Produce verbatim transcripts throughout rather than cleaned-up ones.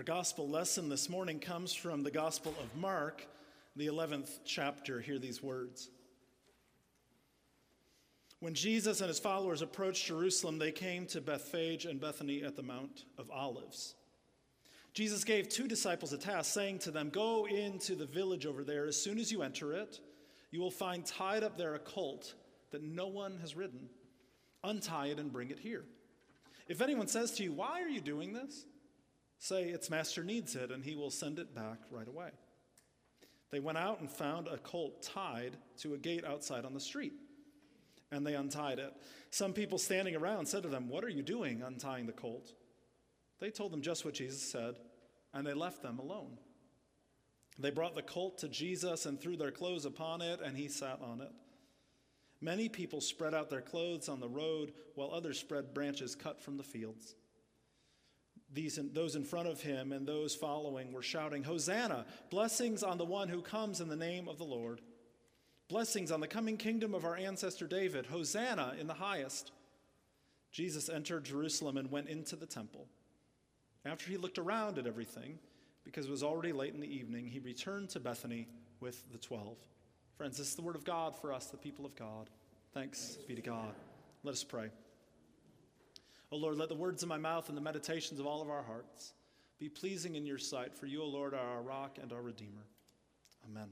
Our gospel lesson this morning comes from the Gospel of Mark, the eleventh chapter. Hear these words. When Jesus and his followers approached Jerusalem, they came to Bethphage and Bethany at the Mount of Olives. Jesus gave two disciples a task, saying to them, "Go into the village over there. As soon as you enter it, you will find tied up there a colt that no one has ridden. Untie it and bring it here. If anyone says to you, 'Why are you doing this?' say, 'Its master needs it,' and he will send it back right away." They went out and found a colt tied to a gate outside on the street, and they untied it. Some people standing around said to them, "What are you doing untying the colt?" They told them just what Jesus said, and they left them alone. They brought the colt to Jesus and threw their clothes upon it, and he sat on it. Many people spread out their clothes on the road, while others spread branches cut from the fields. These, those in front of him and those following were shouting, "Hosanna! Blessings on the one who comes in the name of the Lord. Blessings on the coming kingdom of our ancestor David. Hosanna in the highest." Jesus entered Jerusalem and went into the temple. After he looked around at everything, because it was already late in the evening, he returned to Bethany with the twelve. Friends, this is the word of God for us, the people of God. Thanks be to God. Let us pray. O Lord, let the words of my mouth and the meditations of all of our hearts be pleasing in your sight, for you, O Lord, are our rock and our Redeemer. Amen.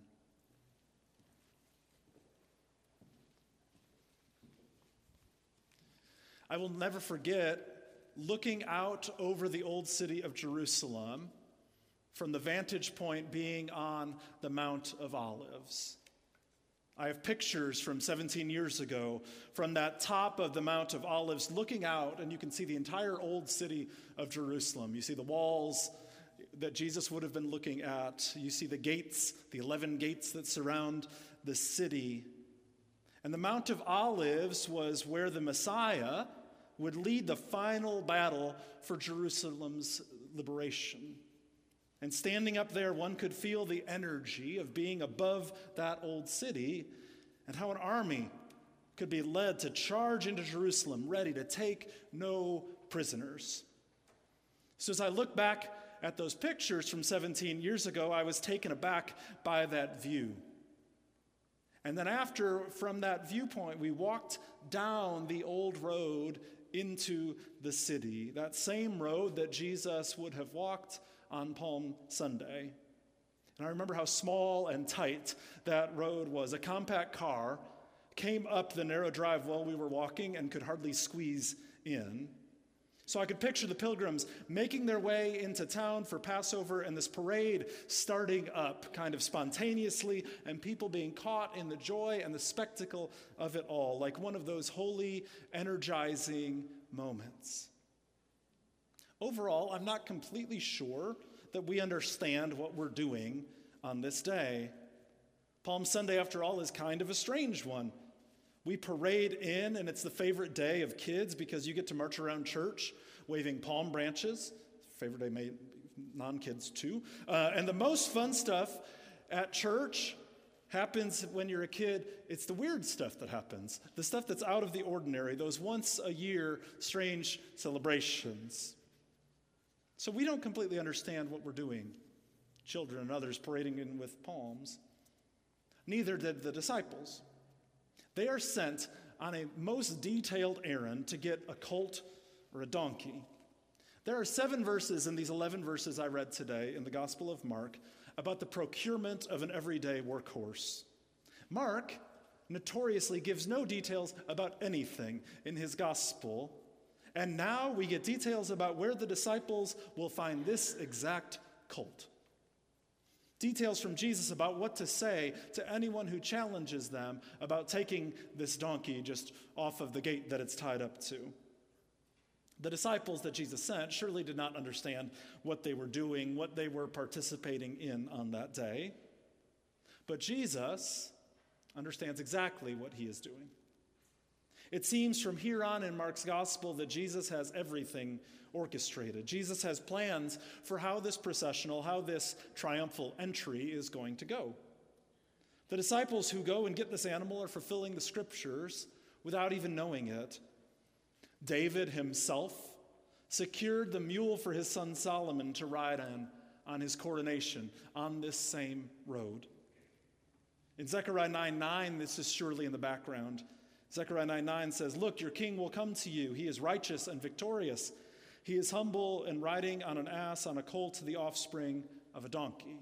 I will never forget looking out over the old city of Jerusalem from the vantage point being on the Mount of Olives. I have pictures from seventeen years ago from that top of the Mount of Olives looking out, and you can see the entire old city of Jerusalem. You see the walls that Jesus would have been looking at. You see the gates, the eleven gates that surround the city. And the Mount of Olives was where the Messiah would lead the final battle for Jerusalem's liberation. And standing up there, one could feel the energy of being above that old city and how an army could be led to charge into Jerusalem, ready to take no prisoners. So as I look back at those pictures from seventeen years ago, I was taken aback by that view. And then after, from that viewpoint, we walked down the old road into the city, that same road that Jesus would have walked on Palm Sunday. And I remember how small and tight that road was. A compact car came up the narrow drive while we were walking and could hardly squeeze in. So I could picture the pilgrims making their way into town for Passover and this parade starting up kind of spontaneously and people being caught in the joy and the spectacle of it all, like one of those holy, energizing moments. Overall, I'm not completely sure that we understand what we're doing on this day. Palm Sunday, after all, is kind of a strange one. We parade in, and it's the favorite day of kids because you get to march around church waving palm branches. Favorite day may non-kids too. Uh, and the most fun stuff at church happens when you're a kid. It's the weird stuff that happens, the stuff that's out of the ordinary, those once-a-year strange celebrations. So we don't completely understand what we're doing, children and others parading in with palms. Neither did the disciples. They are sent on a most detailed errand to get a colt or a donkey. There are seven verses in these eleven verses I read today in the Gospel of Mark about the procurement of an everyday workhorse. Mark notoriously gives no details about anything in his gospel. And now we get details about where the disciples will find this exact colt. Details from Jesus about what to say to anyone who challenges them about taking this donkey just off of the gate that it's tied up to. The disciples that Jesus sent surely did not understand what they were doing, what they were participating in on that day. But Jesus understands exactly what he is doing. It seems from here on in Mark's gospel that Jesus has everything orchestrated. Jesus has plans for how this processional, how this triumphal entry is going to go. The disciples who go and get this animal are fulfilling the scriptures without even knowing it. David himself secured the mule for his son Solomon to ride on on his coronation on this same road. In Zechariah nine nine, this is surely in the background. Zechariah nine nine says, "Look, your king will come to you. He is righteous and victorious. He is humble and riding on an ass, on a colt, the offspring of a donkey."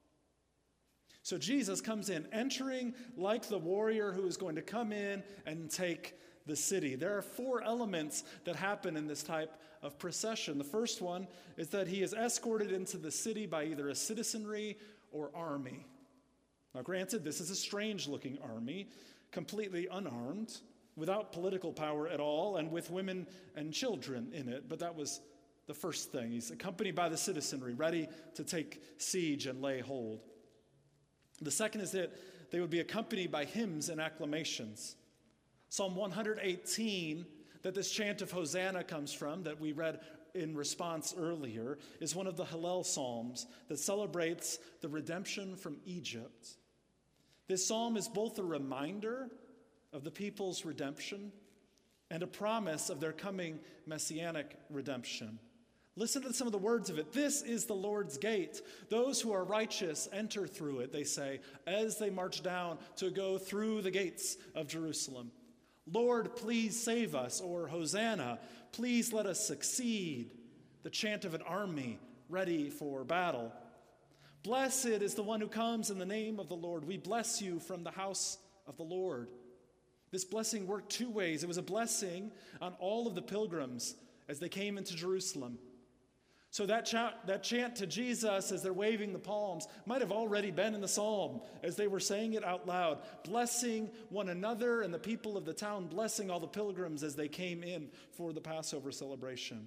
So Jesus comes in, entering like the warrior who is going to come in and take the city. There are four elements that happen in this type of procession. The first one is that he is escorted into the city by either a citizenry or army. Now, granted, this is a strange-looking army, completely unarmed, without political power at all, and with women and children in it. But that was the first thing. He's accompanied by the citizenry, ready to take siege and lay hold. The second is that they would be accompanied by hymns and acclamations. Psalm one eighteen, that this chant of Hosanna comes from, that we read in response earlier, is one of the Hallel Psalms that celebrates the redemption from Egypt. This psalm is both a reminder of the people's redemption and a promise of their coming messianic redemption. Listen to some of the words of it. "This is the Lord's gate. Those who are righteous enter through it," they say, as they march down to go through the gates of Jerusalem. "Lord, please save us," or "Hosanna, please let us succeed," the chant of an army ready for battle. "Blessed is the one who comes in the name of the Lord. We bless you from the house of the Lord." This blessing worked two ways. It was a blessing on all of the pilgrims as they came into Jerusalem. So that chant, that chant to Jesus as they're waving the palms might have already been in the psalm as they were saying it out loud, blessing one another and the people of the town, blessing all the pilgrims as they came in for the Passover celebration.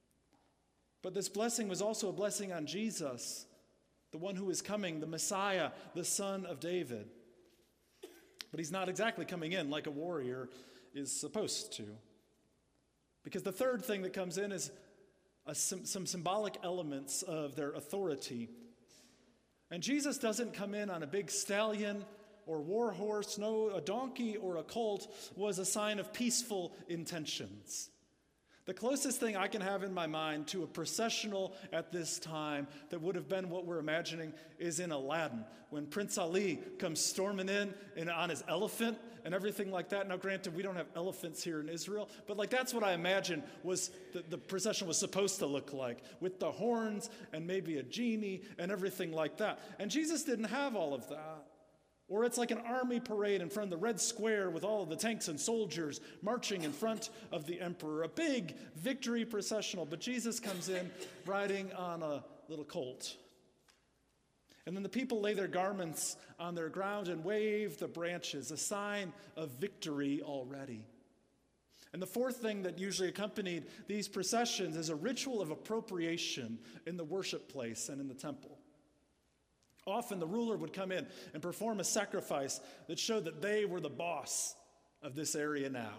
But this blessing was also a blessing on Jesus, the one who is coming, the Messiah, the Son of David. But he's not exactly coming in like a warrior is supposed to. Because the third thing that comes in is A, some, some symbolic elements of their authority. And Jesus doesn't come in on a big stallion or war horse. No, a donkey or a colt was a sign of peaceful intentions. The closest thing I can have in my mind to a processional at this time that would have been what we're imagining is in Aladdin, when Prince Ali comes storming in and on his elephant and everything like that. Now, granted, we don't have elephants here in Israel, but like that's what I imagine was the, the procession was supposed to look like, with the horns and maybe a genie and everything like that. And Jesus didn't have all of that. Or it's like an army parade in front of the Red Square with all of the tanks and soldiers marching in front of the emperor. A big victory processional. But Jesus comes in riding on a little colt. And then the people lay their garments on their ground and wave the branches, a sign of victory already. And the fourth thing that usually accompanied these processions is a ritual of appropriation in the worship place and in the temple. Often the ruler would come in and perform a sacrifice that showed that they were the boss of this area now.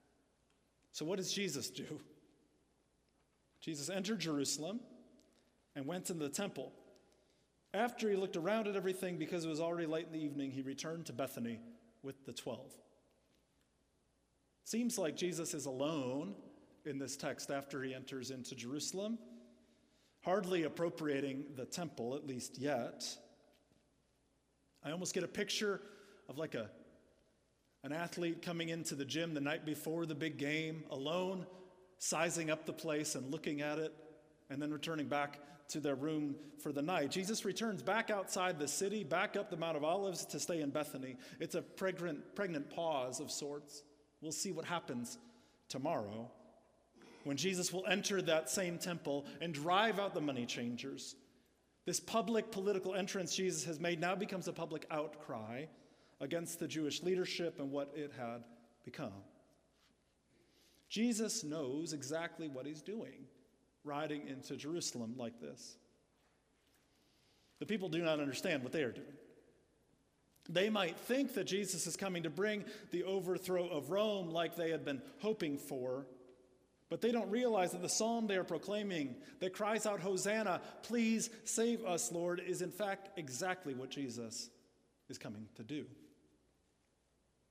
So what does Jesus do? Jesus entered Jerusalem and went into the temple. After he looked around at everything, because it was already late in the evening, he returned to Bethany with the twelve. Seems like Jesus is alone in this text after he enters into Jerusalem, hardly appropriating the temple, at least yet. I almost get a picture of like a an athlete coming into the gym the night before the big game, alone, sizing up the place and looking at it, and then returning back to their room for the night. Jesus returns back outside the city, back up the Mount of Olives to stay in Bethany. It's a pregnant, pregnant pause of sorts. We'll see what happens tomorrow when Jesus will enter that same temple and drive out the money changers. This public political entrance Jesus has made now becomes a public outcry against the Jewish leadership and what it had become. Jesus knows exactly what he's doing, riding into Jerusalem like this. The people do not understand what they are doing. They might think that Jesus is coming to bring the overthrow of Rome like they had been hoping for, but they don't realize that the psalm they are proclaiming that cries out, "Hosanna, please save us, Lord," is in fact exactly what Jesus is coming to do.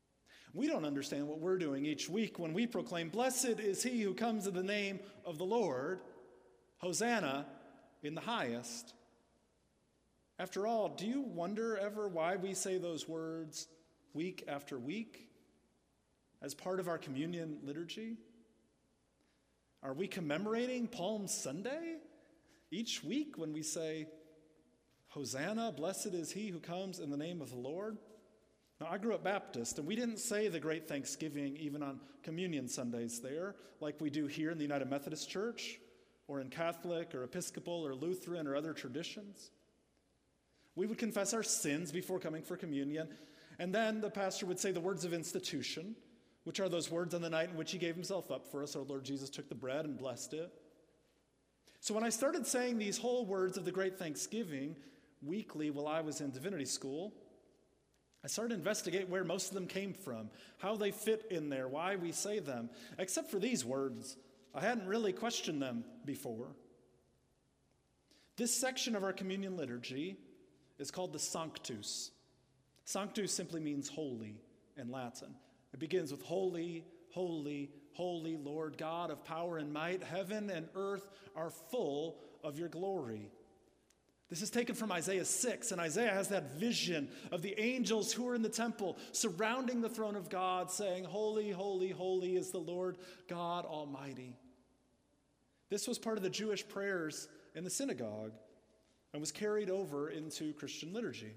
We don't understand what we're doing each week when we proclaim, "Blessed is he who comes in the name of the Lord, Hosanna in the highest." After all, do you wonder ever why we say those words week after week as part of our communion liturgy? Are we commemorating Palm Sunday each week when we say, "Hosanna, blessed is he who comes in the name of the Lord"? Now, I grew up Baptist, and we didn't say the Great Thanksgiving even on communion Sundays there, like we do here in the United Methodist Church, or in Catholic, or Episcopal, or Lutheran, or other traditions. We would confess our sins before coming for communion, and then the pastor would say the words of institution, which are those words on the night in which he gave himself up for us. Our Lord Jesus took the bread and blessed it. So when I started saying these whole words of the Great Thanksgiving weekly while I was in divinity school, I started to investigate where most of them came from, how they fit in there, why we say them. Except for these words, I hadn't really questioned them before. This section of our communion liturgy is called the Sanctus. Sanctus simply means holy in Latin. It begins with holy, holy, holy Lord God of power and might. Heaven and earth are full of your glory. This is taken from Isaiah six, and Isaiah has that vision of the angels who are in the temple surrounding the throne of God, saying, "Holy, holy, holy is the Lord God Almighty." This was part of the Jewish prayers in the synagogue and was carried over into Christian liturgy.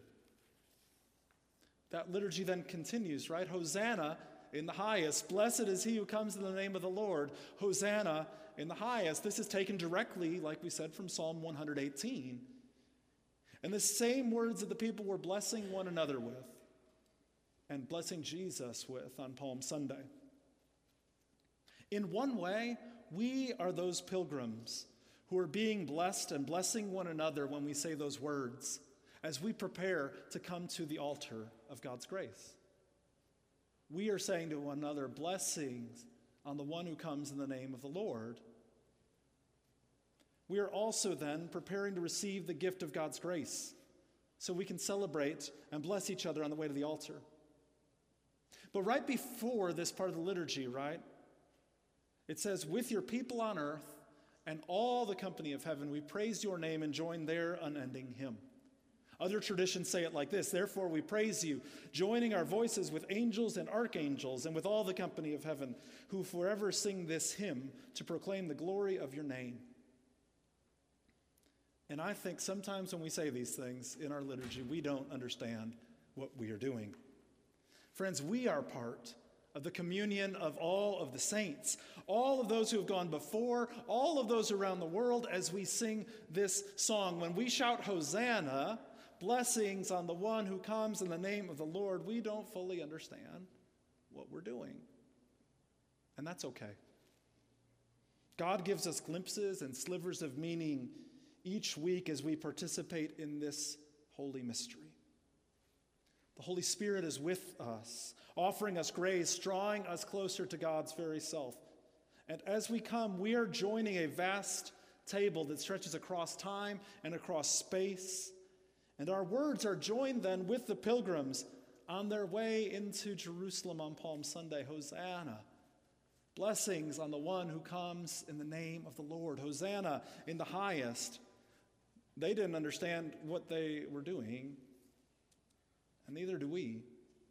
That liturgy then continues, right? Hosanna in the highest. Blessed is he who comes in the name of the Lord. Hosanna in the highest. This is taken directly, like we said, from Psalm one hundred eighteen. And the same words that the people were blessing one another with and blessing Jesus with on Palm Sunday. In one way, we are those pilgrims who are being blessed and blessing one another when we say those words as we prepare to come to the altar of God's grace. We are saying to one another, blessings on the one who comes in the name of the Lord. We are also then preparing to receive the gift of God's grace so we can celebrate and bless each other on the way to the altar. But right before this part of the liturgy, right, it says, "With your people on earth and all the company of heaven, we praise your name and join their unending hymn." Other traditions say it like this: "Therefore we praise you, joining our voices with angels and archangels and with all the company of heaven, who forever sing this hymn to proclaim the glory of your name." And I think sometimes when we say these things in our liturgy, we don't understand what we are doing. Friends, we are part of the communion of all of the saints, all of those who have gone before, all of those around the world as we sing this song. When we shout Hosanna, blessings on the one who comes in the name of the Lord, we don't fully understand what we're doing. And that's okay. God gives us glimpses and slivers of meaning each week as we participate in this holy mystery. The Holy Spirit is with us, offering us grace, drawing us closer to God's very self. And as we come, we are joining a vast table that stretches across time and across space. And our words are joined then with the pilgrims on their way into Jerusalem on Palm Sunday. Hosanna. Blessings on the one who comes in the name of the Lord. Hosanna in the highest. They didn't understand what they were doing, and neither do we.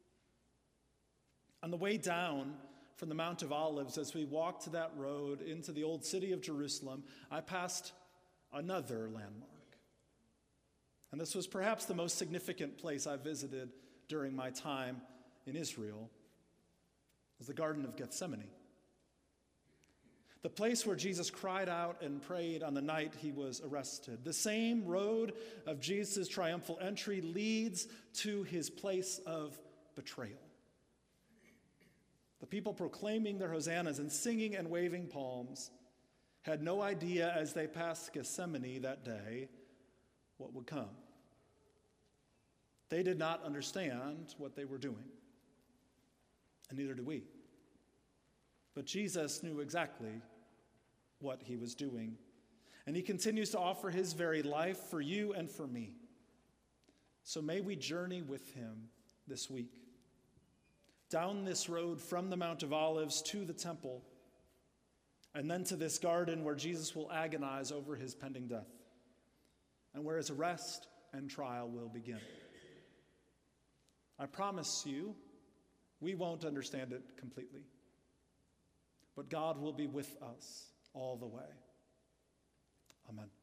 On the way down from the Mount of Olives, as we walked that road into the old city of Jerusalem, I passed another landmark. And this was perhaps the most significant place I visited during my time in Israel. It was the Garden of Gethsemane. The place where Jesus cried out and prayed on the night he was arrested. The same road of Jesus' triumphal entry leads to his place of betrayal. The people proclaiming their hosannas and singing and waving palms had no idea as they passed Gethsemane that day what would come. They did not understand what they were doing, and neither do we. But Jesus knew exactly what he was doing, and he continues to offer his very life for you and for me. So may we journey with him this week. down this road from the Mount of Olives to the temple, and then to this garden where Jesus will agonize over his pending death, and where his arrest and trial will begin. I promise you, we won't understand it completely, but God will be with us all the way. Amen.